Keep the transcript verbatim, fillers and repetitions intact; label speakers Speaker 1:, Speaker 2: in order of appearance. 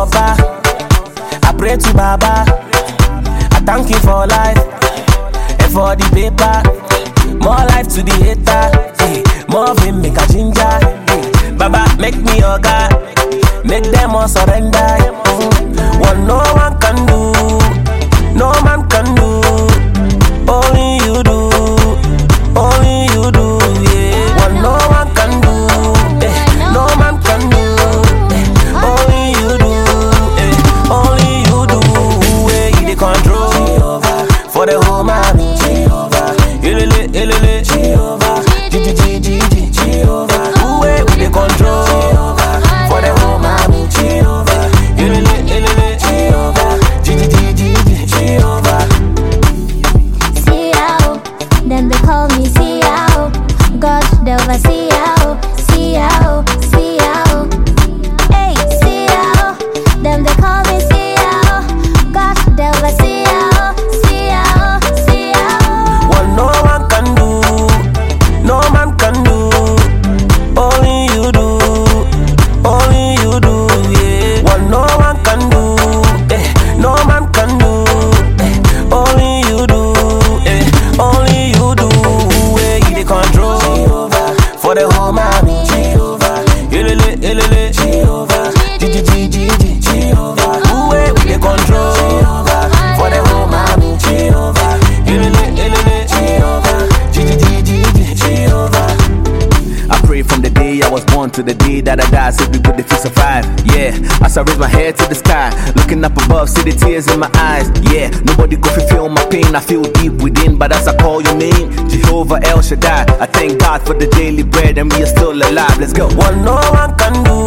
Speaker 1: Jehovah. I pray to Baba. I thank you for life and for the paper. More life to the hater. Hey, more fame make a ginger. Hey, Baba make me your God. Make them all surrender. Mm. What no one can do, no man can do. Only you do, only you do. Yeah. What no one can do, eh, no man can do. Eh, only you do, eh, only you do. Eh, you the control Jehovah, for the whole army. Jehovah, ilele ilele Jehovah, G G G G G Jehovah. Who eh, we the control Jehovah, for the whole army. Jehovah, ilele ilele Jehovah, G G G G G Jehovah.
Speaker 2: Then they call me C O. God, never see how, see how, see how. Hey, C O. Then they call me C O. God, never see how, see how, see how.
Speaker 1: What no one can do, no man can do. Only you do, only you do. Yeah. What no one can do, eh, no man can do. Eh, only you do, eh, only you do. Eh, you the control Jehovah, for the whole army. Jehovah, ilele ilele Jehovah, G G G G G Jehovah. Who eh, we the control Jehovah, for the whole army. Jehovah, ilele ilele Jehovah, G G G G G Jehovah.
Speaker 3: I pray from the day I was born to the day that I die, so we good if you survive. Yeah, as I raise my head to the sky, looking up above, see the tears in my eyes. Yeah, nobody go feel my pain, I feel deep within, but as I call your name, Jehovah El Shaddai, I thank God for the daily bread and we are still alive. Let's go.
Speaker 1: What no one can do,